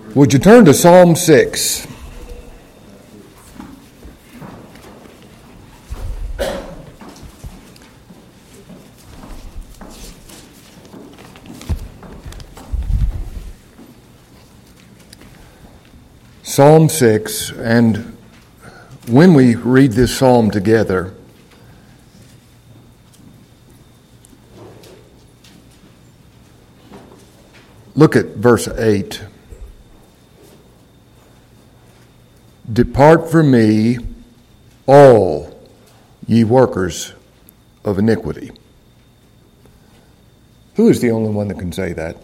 Would you turn to Psalm 6? Psalm 6, and when we read this psalm together, look at verse 8. Depart from me, all ye workers of iniquity. Who is the only one that can say that?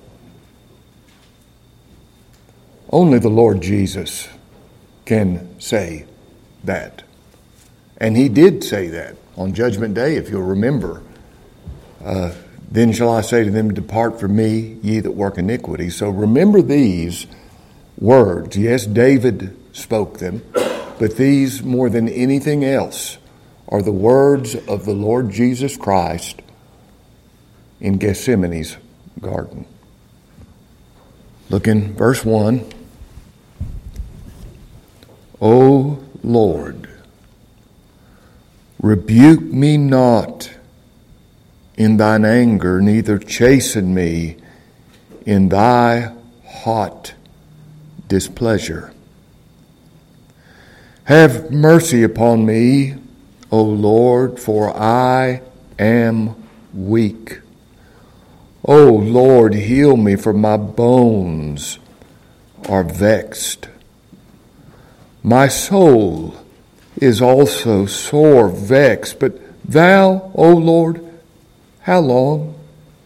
Only the Lord Jesus can say that. And he did say that on Judgment Day, if you'll remember. Then shall I say to them, depart from me, ye that work iniquity. So remember these words. Yes, David spoke them, but these, more than anything else, are the words of the Lord Jesus Christ in Gethsemane's garden. Look in verse 1. O Lord, rebuke me not in thine anger, neither chasten me in thy hot displeasure. Have mercy upon me, O Lord, for I am weak. O Lord, heal me, for my bones are vexed. My soul is also sore vexed, but thou, O Lord, how long?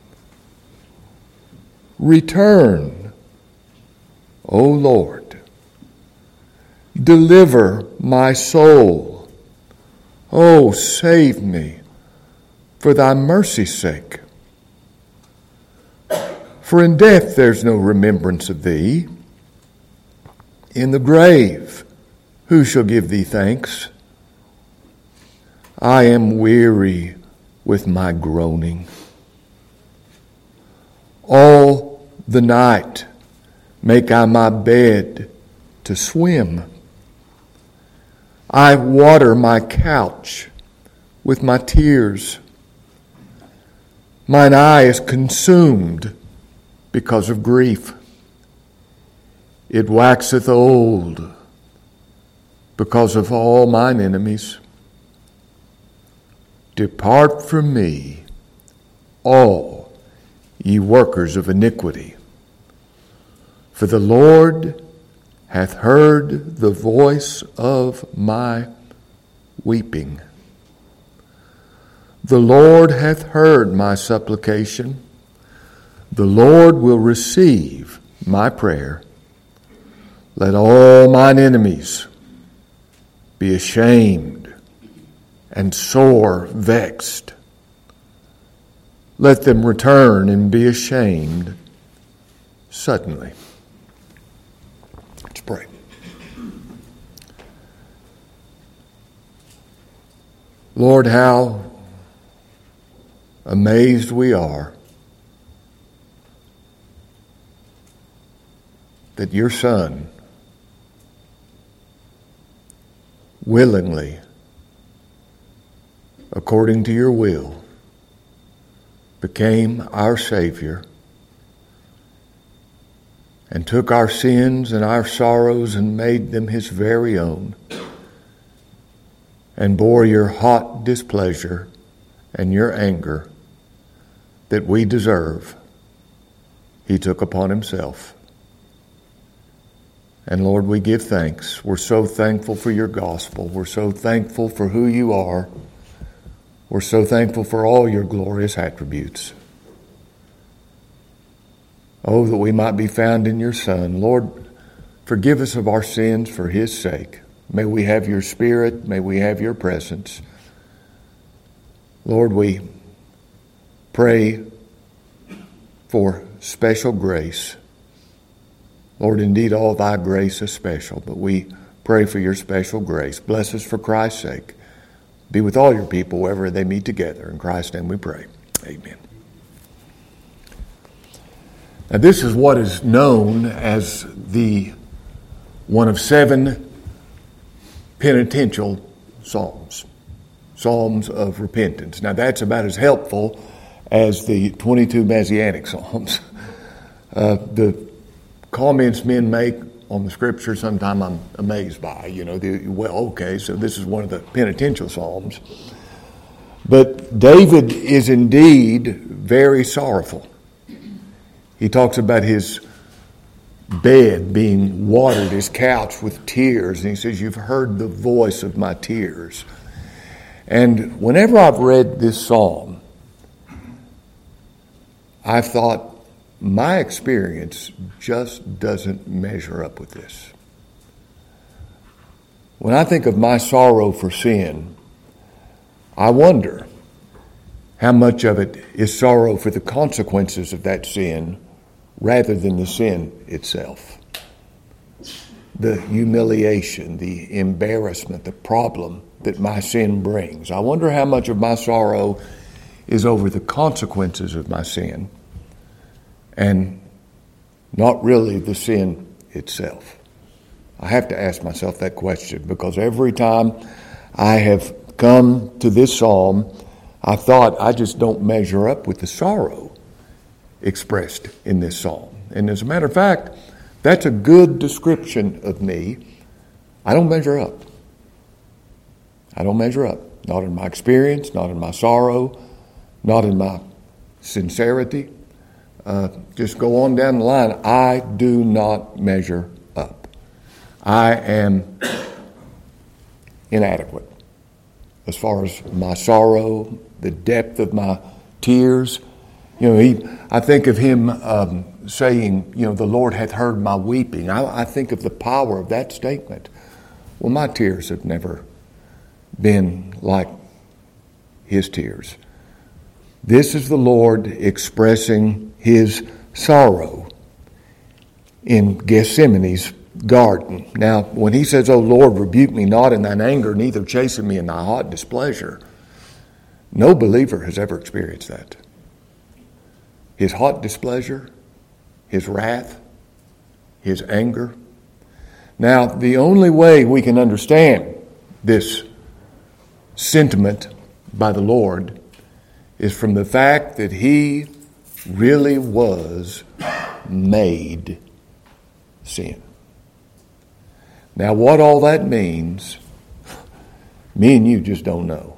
Return, O Lord. Deliver my soul. O save me for thy mercy's sake. For in death there's no remembrance of thee. In the grave who shall give thee thanks? I am weary with my groaning. All the night make I my bed to swim. I water my couch with my tears. Mine eye is consumed because of grief. It waxeth old because of all mine enemies. Depart from me, all ye workers of iniquity. For the Lord hath heard the voice of my weeping. The Lord hath heard my supplication. The Lord will receive my prayer. Let all mine enemies be ashamed and sore vexed. Let them return and be ashamed suddenly. Let's pray. Lord, how amazed we are that your Son willingly, according to your will, became our Savior and took our sins and our sorrows and made them his very own, and bore your hot displeasure and your anger that we deserve. He took upon himself. And Lord, we give thanks. We're so thankful for your gospel. We're so thankful for who you are. We're so thankful for all your glorious attributes. Oh, that we might be found in your Son. Lord, forgive us of our sins for his sake. May we have your Spirit. May we have your presence. Lord, we pray for special grace. Lord, indeed, all thy grace is special, but we pray for your special grace. Bless us for Christ's sake. Be with all your people wherever they meet together. In Christ's name we pray. Amen. Now, this is what is known as the one of 7 penitential psalms, psalms of repentance. Now, that's about as helpful as the 22 Messianic psalms. The comments men make on the Scripture, sometimes I'm amazed by. So this is one of the penitential psalms. But David is indeed very sorrowful. He talks about his bed being watered, his couch with tears. And he says, "You've heard the voice of my tears." And whenever I've read this psalm, I've thought, my experience just doesn't measure up with this. When I think of my sorrow for sin, I wonder how much of it is sorrow for the consequences of that sin rather than the sin itself. The humiliation, the embarrassment, the problem that my sin brings. I wonder how much of my sorrow is over the consequences of my sin and not really the sin itself. I have to ask myself that question, because every time I have come to this psalm, I thought I just don't measure up with the sorrow expressed in this psalm. And as a matter of fact, that's a good description of me. I don't measure up. I don't measure up. Not in my experience, not in my sorrow, not in my sincerity. Just go on down the line. I do not measure up. I am inadequate as far as my sorrow, the depth of my tears. I think of him saying, "The Lord hath heard my weeping." I think of the power of that statement. Well, my tears have never been like his tears. This is the Lord expressing his sorrow in Gethsemane's garden. Now, when he says, "O Lord, rebuke me not in thine anger, neither chasten me in thy hot displeasure," no believer has ever experienced that. His hot displeasure, his wrath, his anger. Now, the only way we can understand this sentiment by the Lord is from the fact that he really was made sin. Now, what all that means, me and you just don't know.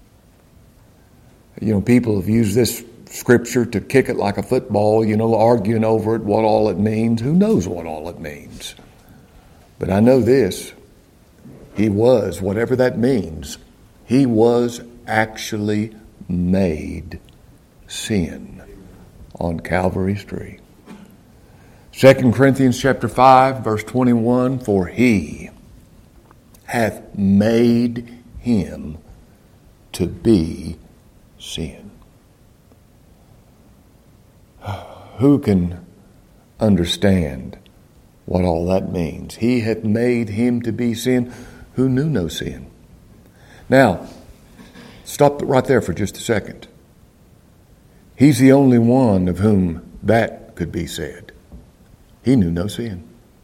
People have used this scripture to kick it like a football, arguing over it, what all it means. Who knows what all it means? But I know this. He was, whatever that means, he was actually made sin on Calvary's tree. 2 Corinthians chapter 5, verse 21, "For he hath made him to be sin." Who can understand what all that means? He hath made him to be sin who knew no sin. Now, stop right there for just a second. He's the only one of whom that could be said. He knew no sin.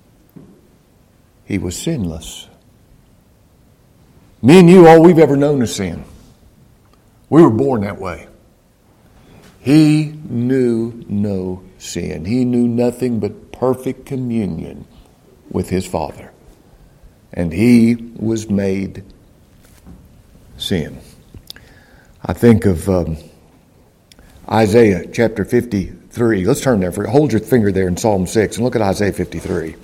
He was sinless. Me and you, all we've ever known is sin. We were born that way. He knew no sin. He knew nothing but perfect communion with his Father. And he was made sin. I think of Isaiah chapter 53. Let's turn there. Hold your finger there in Psalm 6 and look at Isaiah 53.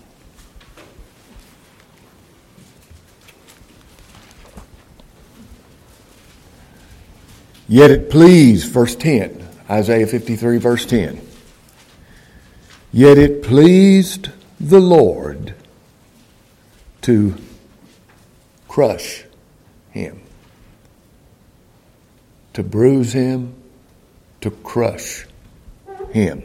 Yet it pleased, verse 10, Isaiah 53, verse 10. Yet it pleased the Lord to crush him, to bruise him, to crush him.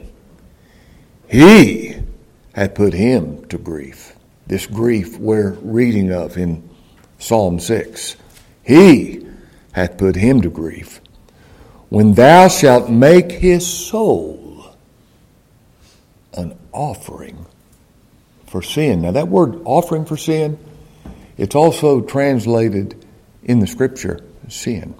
He had put him to grief. This grief we're reading of in Psalm 6. He hath put him to grief. When thou shalt make his soul an offering for sin. Now that word offering for sin, it's also translated in the Scripture sin.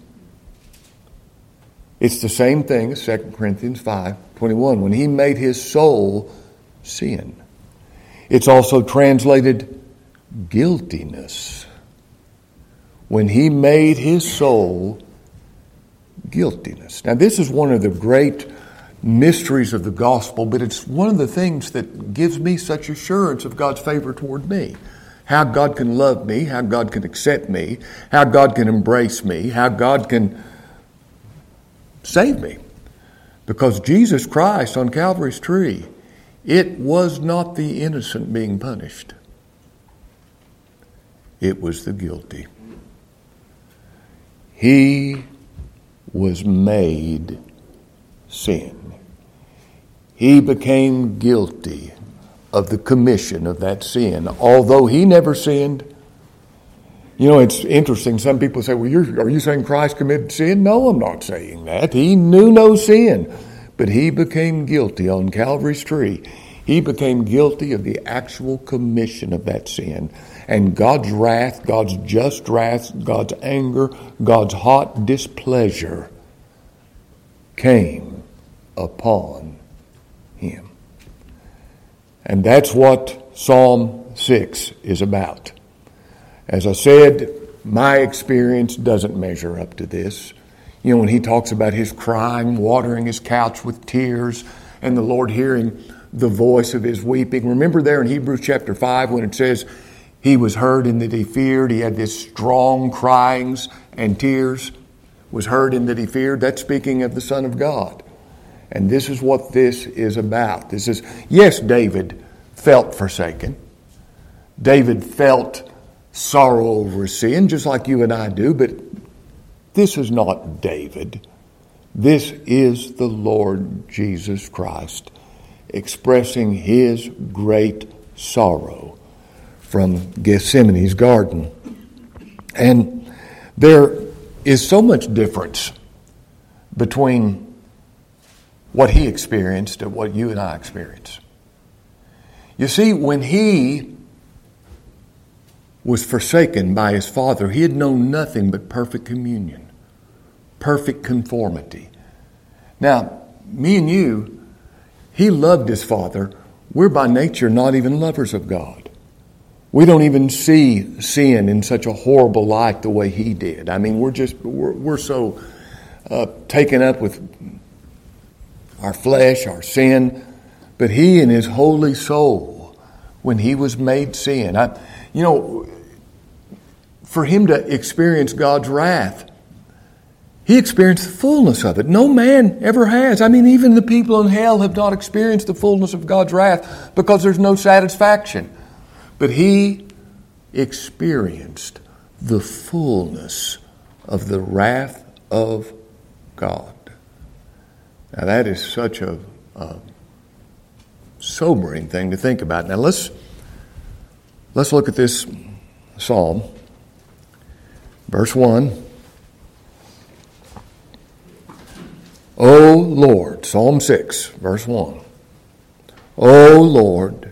It's the same thing as 2 Corinthians 5:21, when he made his soul sin. It's also translated guiltiness, when he made his soul guiltiness. Now this is one of the great mysteries of the gospel, but it's one of the things that gives me such assurance of God's favor toward me. How God can love me, how God can accept me, how God can embrace me, how God can save me. Because Jesus Christ on Calvary's tree, it was not the innocent being punished. It was the guilty. He was made sin. He became guilty of the commission of that sin, although he never sinned. You know, it's interesting. Some people say, well, are you saying Christ committed sin? No, I'm not saying that. He knew no sin, but he became guilty on Calvary's tree. He became guilty of the actual commission of that sin. And God's wrath, God's just wrath, God's anger, God's hot displeasure came upon him. And that's what Psalm 6 is about. As I said, my experience doesn't measure up to this. You know, when he talks about his crying, watering his couch with tears, and the Lord hearing the voice of his weeping. Remember there in Hebrews chapter 5 when it says he was heard in that he feared. He had this strong cryings and tears. Was heard in that he feared. That's speaking of the Son of God. And this is what this is about. This is, yes, David felt forsaken. David felt sorrow over sin, just like you and I do, but this is not David. This is the Lord Jesus Christ expressing his great sorrow from Gethsemane's garden. And there is so much difference between what he experienced and what you and I experience. You see, when he was forsaken by his Father, he had known nothing but perfect communion, perfect conformity. Now, me and you, he loved his Father. We're by nature not even lovers of God. We don't even see sin in such a horrible light the way he did. I mean, we're so taken up with our flesh, our sin. But he in his holy soul, when he was made sin, for him to experience God's wrath, he experienced the fullness of it. No man ever has. I mean, even the people in hell have not experienced the fullness of God's wrath because there's no satisfaction. But he experienced the fullness of the wrath of God. Now that is such a sobering thing to think about. Now let's look at this psalm. Verse 1. O Lord, Psalm 6, verse 1. O Lord,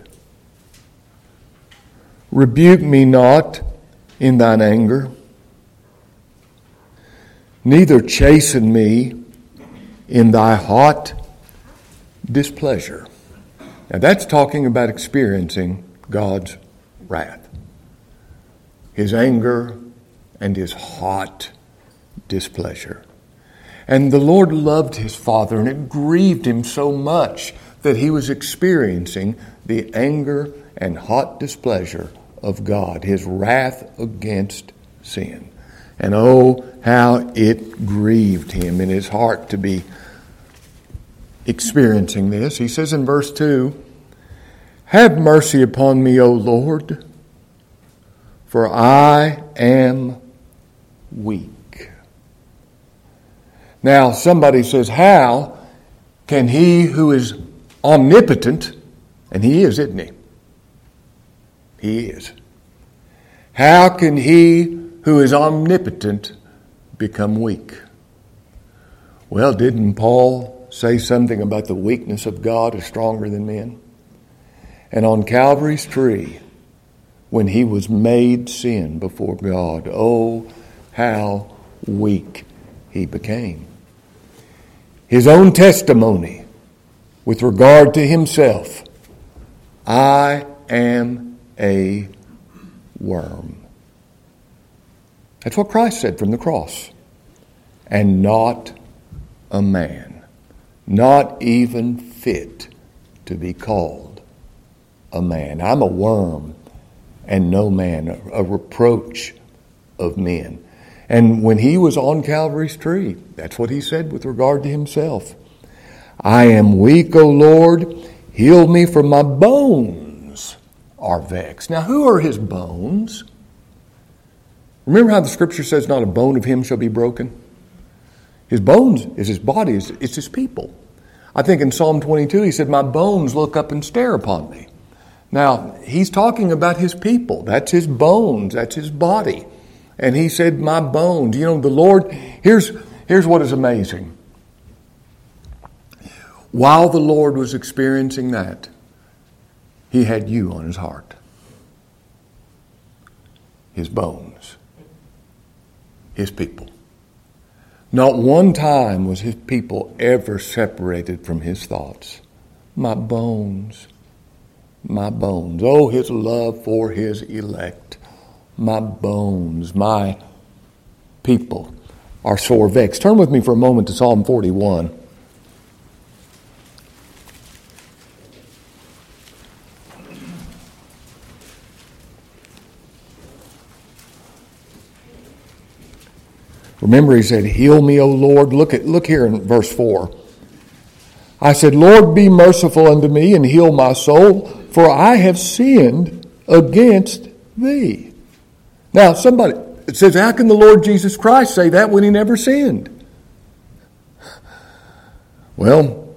rebuke me not in thine anger, neither chasten me in thy hot displeasure. Now that's talking about experiencing God's wrath, his anger, and his hot displeasure. And the Lord loved his Father, and it grieved him so much that he was experiencing the anger and hot displeasure of God, his wrath against sin. And oh, how it grieved him in his heart to be experiencing this. He says in verse 2, have mercy upon me, O Lord, for I am weak. Now, somebody says, how can he who is omnipotent, and he is, isn't he? He is. How can he who is omnipotent become weak? Well, didn't Paul say something about the weakness of God is stronger than men? And on Calvary's tree, when he was made sin before God, oh, how weak he became. His own testimony with regard to himself, I am a worm. That's what Christ said from the cross. And not a man, not even fit to be called a man. I'm a worm and no man, a reproach of men. And when he was on Calvary's tree, that's what he said with regard to himself. I am weak, O Lord, heal me, for my bones are vexed. Now, who are his bones? Remember how the scripture says not a bone of him shall be broken? His bones is his body, it's his people. I think in Psalm 22 he said, my bones look up and stare upon me. Now, he's talking about his people. That's his bones, that's his body. And he said, my bones. You know, the Lord, here's what is amazing. While the Lord was experiencing that, he had you on his heart. His bones. His people. Not one time was his people ever separated from his thoughts. My bones. My bones. Oh, his love for his elect. My bones, my people are sore vexed. Turn with me for a moment to Psalm 41. Remember, he said, heal me, O Lord. Look here in verse 4. I said, Lord, be merciful unto me and heal my soul, for I have sinned against thee. Now, it says, how can the Lord Jesus Christ say that when he never sinned? Well,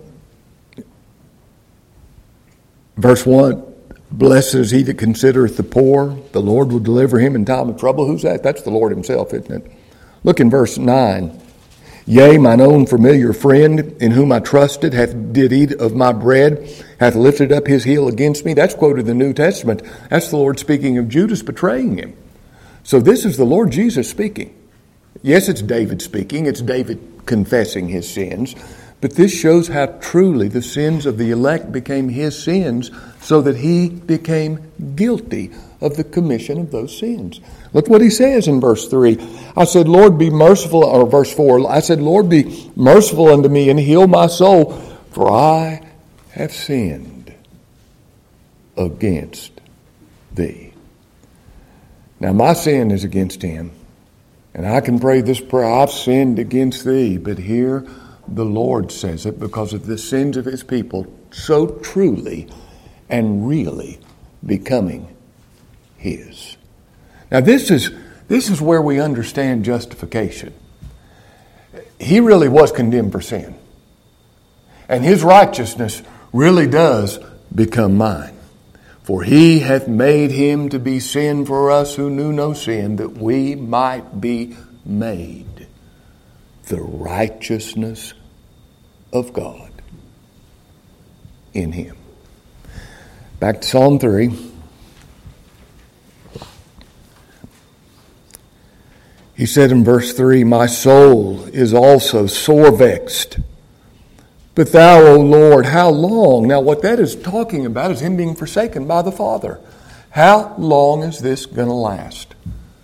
verse 1, blessed is he that considereth the poor. The Lord will deliver him in time of trouble. Who's that? That's the Lord himself, isn't it? Look in verse 9. Yea, mine own familiar friend, in whom I trusted, did eat of my bread, hath lifted up his heel against me. That's quoted in the New Testament. That's the Lord speaking of Judas betraying him. So this is the Lord Jesus speaking. Yes, it's David speaking. It's David confessing his sins. But this shows how truly the sins of the elect became his sins, so that he became guilty of the commission of those sins. Look what he says in verse 3. I said, Lord, be merciful, or verse 4, I said, Lord, be merciful unto me and heal my soul, for I have sinned against thee. Now, my sin is against him, and I can pray this prayer, I've sinned against thee. But here the Lord says it because of the sins of his people so truly and really becoming his. Now, this is where we understand justification. He really was condemned for sin, and his righteousness really does become mine. For he hath made him to be sin for us who knew no sin, that we might be made the righteousness of God in him. Back to Psalm 3. He said in verse 3, my soul is also sore vexed. But thou, O Lord, how long? Now what that is talking about is him being forsaken by the Father. How long is this going to last?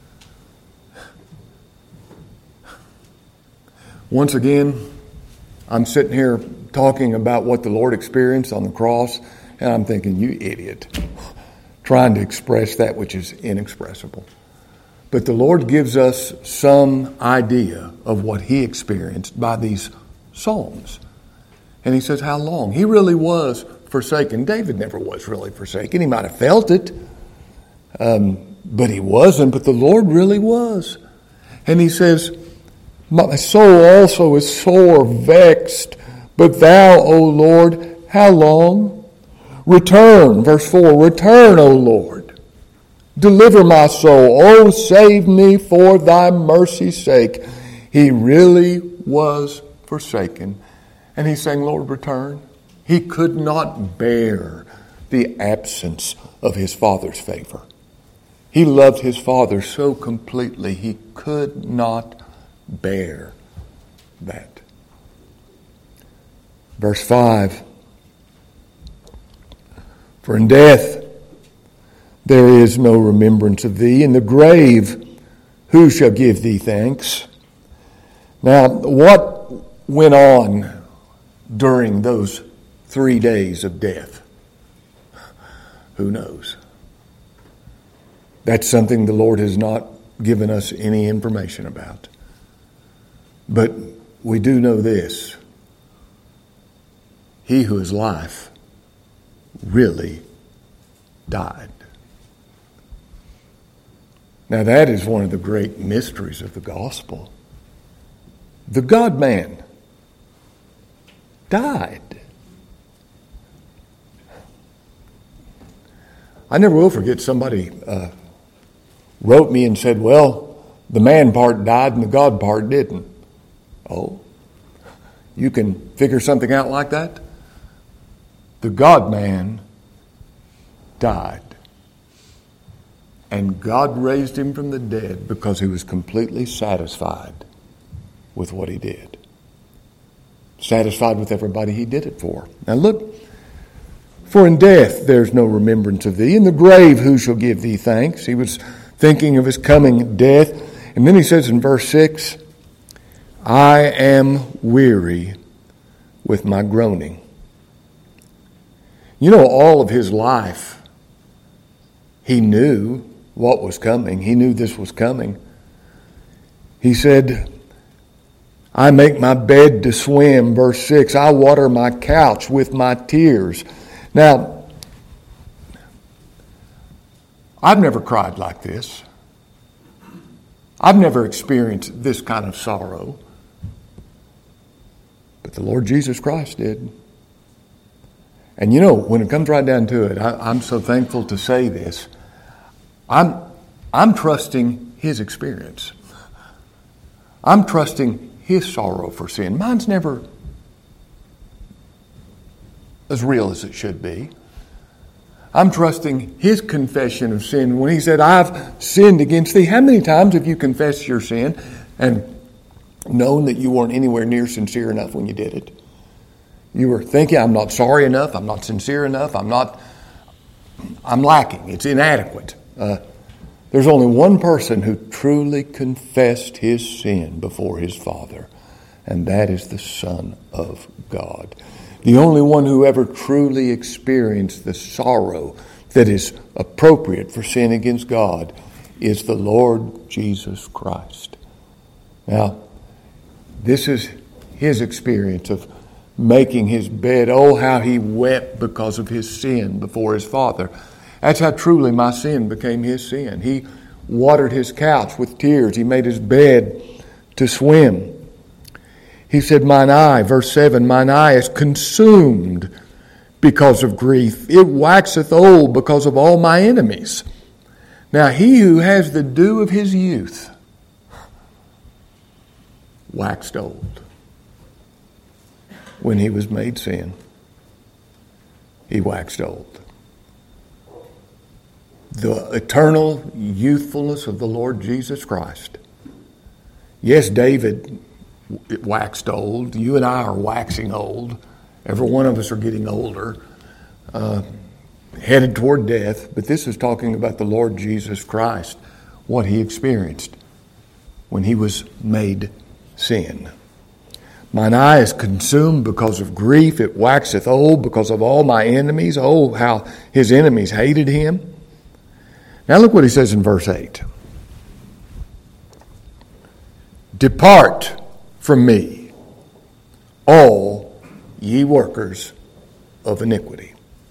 Once again, I'm sitting here talking about what the Lord experienced on the cross, and I'm thinking, you idiot, trying to express that which is inexpressible. But the Lord gives us some idea of what he experienced by these Psalms. And he says, how long? He really was forsaken. David never was really forsaken. He might have felt it, but he wasn't. But the Lord really was. And he says, my soul also is sore vexed, but thou, O Lord, how long? Return, verse 4, return, O Lord. Deliver my soul. Oh, save me for thy mercy's sake. He really was forsaken. And he's saying, Lord, return. He could not bear the absence of his Father's favor. He loved his Father so completely he could not bear that. Verse 5, for in death there is no remembrance of thee. In the grave who shall give thee thanks? Now, what went on during those 3 days of death? Who knows? That's something the Lord has not given us any information about. But we do know this. He who is life really died. Now that is one of the great mysteries of the gospel. The God-man died. I never will forget somebody wrote me and said, well, the man part died and the God part didn't. Oh, you can figure something out like that? The God-man died. And God raised him from the dead because he was completely satisfied with what he did. Satisfied with everybody he did it for. Now look, for in death there's no remembrance of thee. In the grave who shall give thee thanks? He was thinking of his coming death. And then he says in verse 6, I am weary with my groaning. You know, all of his life, he knew what was coming. He knew this was coming. He said, I make my bed to swim, verse 6. I water my couch with my tears. Now, I've never cried like this. I've never experienced this kind of sorrow. But the Lord Jesus Christ did. And you know, when it comes right down to it, I'm so thankful to say this. I'm trusting his experience. I'm trusting his sorrow for sin. Mine's never as real as it should be. I'm trusting his confession of sin. When he said, I've sinned against thee, how many times have you confessed your sin and known that you weren't anywhere near sincere enough when you did it? You were thinking, I'm not sorry enough, I'm not sincere enough, I'm lacking, it's inadequate. There's only one person who truly confessed his sin before his Father, and that is the Son of God. The only one who ever truly experienced the sorrow that is appropriate for sin against God is the Lord Jesus Christ. Now, this is his experience of making his bed. Oh, how he wept because of his sin before his Father. That's how truly my sin became his sin. He watered his couch with tears. He made his bed to swim. He said, mine eye, verse 7, mine eye is consumed because of grief. It waxeth old because of all my enemies. Now he who has the dew of his youth waxed old. When he was made sin, he waxed old. The eternal youthfulness of the Lord Jesus Christ. Yes, David waxed old. You and I are waxing old. Every one of us are getting older, headed toward death. But this is talking about the Lord Jesus Christ, what he experienced when he was made sin. Mine eye is consumed because of grief. It waxeth old because of all my enemies. Oh, how his enemies hated him. Now look what he says in verse 8. Depart from me, all ye workers of iniquity.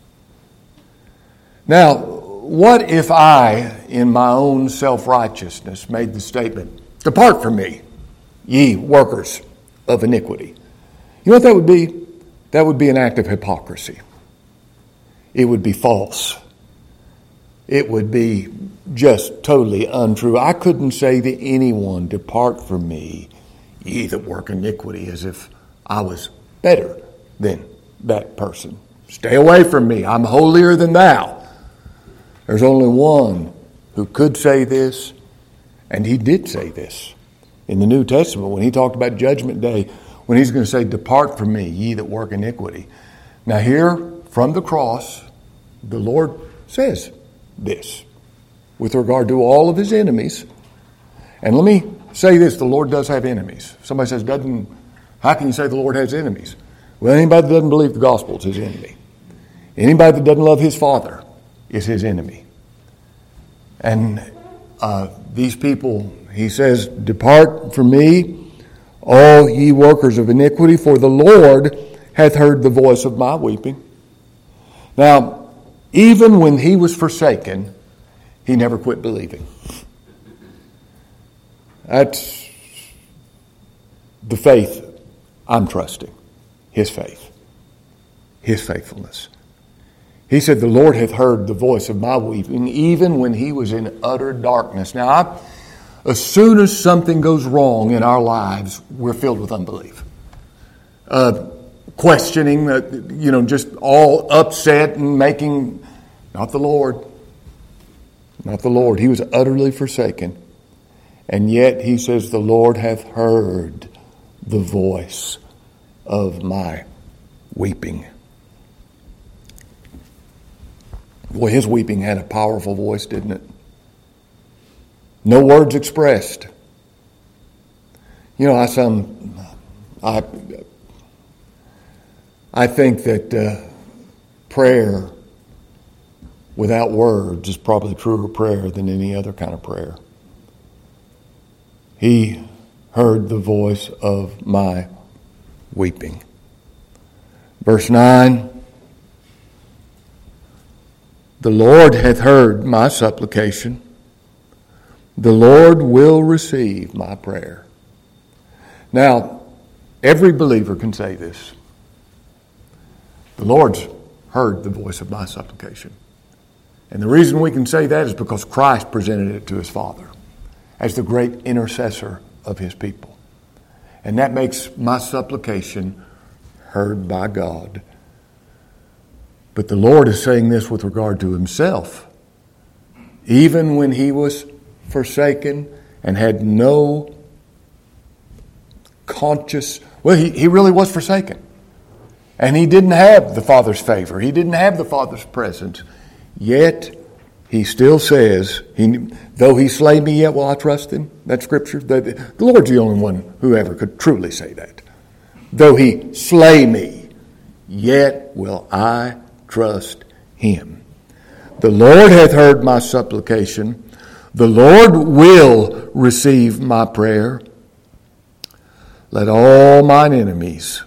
Now, what if I, in my own self-righteousness, made the statement, depart from me, ye workers of iniquity? You know what that would be? That would be an act of hypocrisy. It would be false. It would be just totally untrue. I couldn't say to anyone, depart from me, ye that work iniquity, as if I was better than that person. Stay away from me. I'm holier than thou. There's only one who could say this, and he did say this in the New Testament when he talked about Judgment Day, when he's going to say, depart from me, ye that work iniquity. Now here, from the cross, the Lord says this with regard to all of his enemies. And let me say this, the Lord does have enemies. Somebody says, how can you say the Lord has enemies? Well, anybody that doesn't believe the gospel is his enemy. Anybody that doesn't love his Father is his enemy. And these people, he says, depart from me, all ye workers of iniquity, for the Lord hath heard the voice of my weeping. Now, even when he was forsaken, he never quit believing. That's the faith I'm trusting. His faith. His faithfulness. He said, the Lord hath heard the voice of my weeping, even when he was in utter darkness. Now, as soon as something goes wrong in our lives, we're filled with unbelief. Questioning, just all upset and making, not the Lord. Not the Lord. He was utterly forsaken. And yet he says, the Lord hath heard the voice of my weeping. Boy, his weeping had a powerful voice, didn't it? No words expressed. I think that prayer without words is probably truer prayer than any other kind of prayer. He heard the voice of my weeping. Verse 9, the Lord hath heard my supplication. The Lord will receive my prayer. Now, every believer can say this. The Lord's heard the voice of my supplication. And the reason we can say that is because Christ presented it to his Father as the great intercessor of his people. And that makes my supplication heard by God. But the Lord is saying this with regard to himself. Even when he was forsaken and had no conscious... Well, he really was forsaken. And he didn't have the Father's favor. He didn't have the Father's presence. Yet, he still says, though he slay me, yet will I trust him. That's Scripture. The Lord's the only one who ever could truly say that. Though he slay me, yet will I trust him. The Lord hath heard my supplication. The Lord will receive my prayer. Let all mine enemies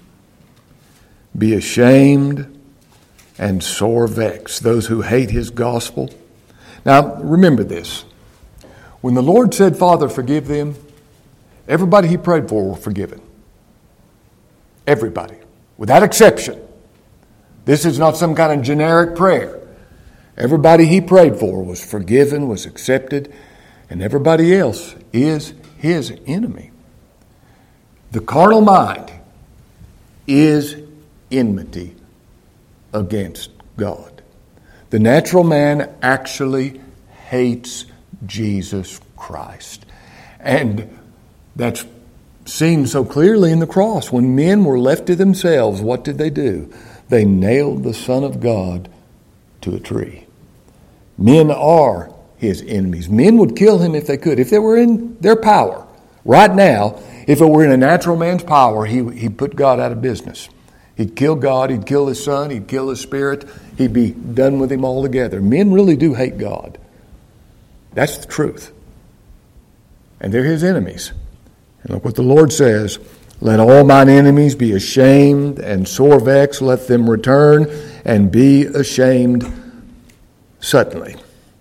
be ashamed and sore vexed, those who hate his gospel. Now, remember this. When the Lord said, Father, forgive them, everybody he prayed for were forgiven. Everybody, without exception. This is not some kind of generic prayer. Everybody he prayed for was forgiven, was accepted, and everybody else is his enemy. The carnal mind is enmity against God. The natural man actually hates Jesus Christ. And that's seen so clearly in the cross. When men were left to themselves, what did they do? They nailed the Son of God to a tree. Men are his enemies. Men would kill him if they could. If they were in their power. Right now, if it were in a natural man's power, he'd put God out of business. He'd kill God, he'd kill his Son, he'd kill his Spirit, he'd be done with him altogether. Men really do hate God. That's the truth. And they're his enemies. And look what the Lord says. Let all mine enemies be ashamed and sore vexed. Let them return and be ashamed suddenly.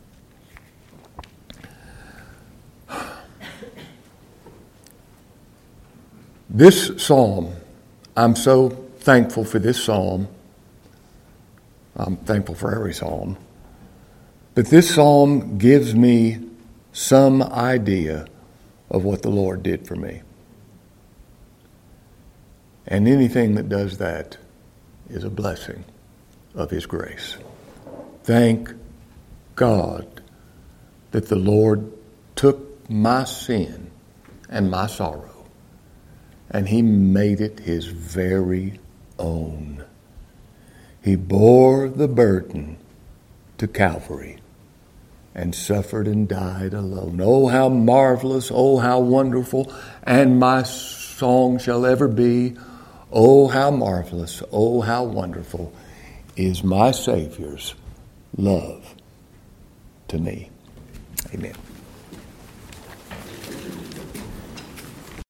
This psalm, I'm so thankful for this psalm. I'm thankful for every psalm. But this psalm gives me some idea of what the Lord did for me. And anything that does that is a blessing of His grace. Thank God that the Lord took my sin and my sorrow, and He made it His very own. He bore the burden to Calvary and suffered and died alone. Oh, how marvelous, oh, how wonderful, and my song shall ever be, oh, how marvelous, oh, how wonderful is my Savior's love to me. Amen.